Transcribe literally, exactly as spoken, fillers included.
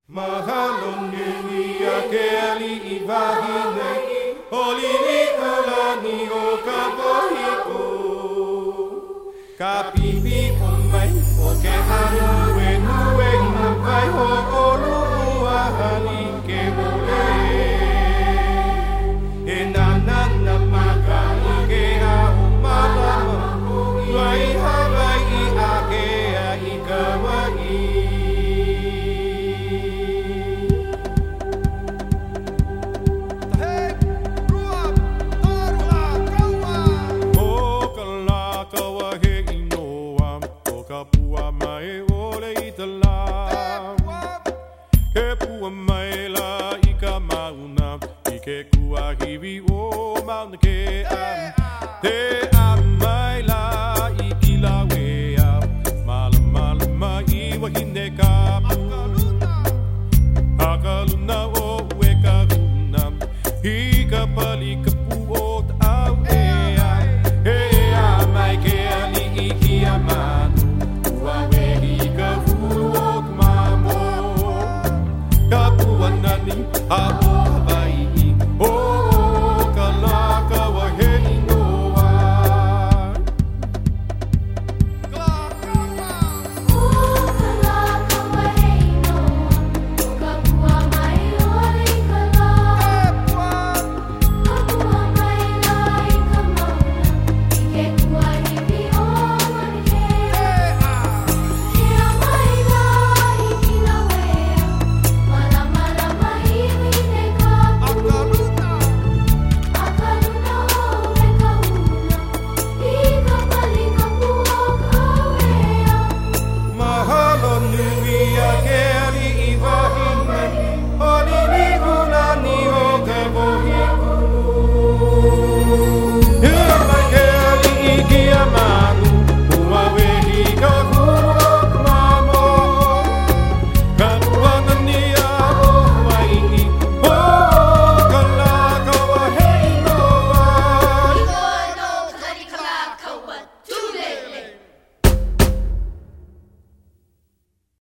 Mahalon Yuya Kelly Ivahine Olini Olani O Kapohiko Kapipi Omai Oke Hanu Wenu Wenu Vai Ho Olu Wahani Kebole Enanana Maka Ike Aumala Wai Hawaii Ake Aikawai Pua mai ole itala Ke pua mai la ika mauna Ike kua hiwi o mauna ke am Te am mai la ikila wea Mala mala mai wahine kapu Akaluna o weka huna Ika pali kapu o ta'au ea Ea mai ke ali iki amanu Kapuan nani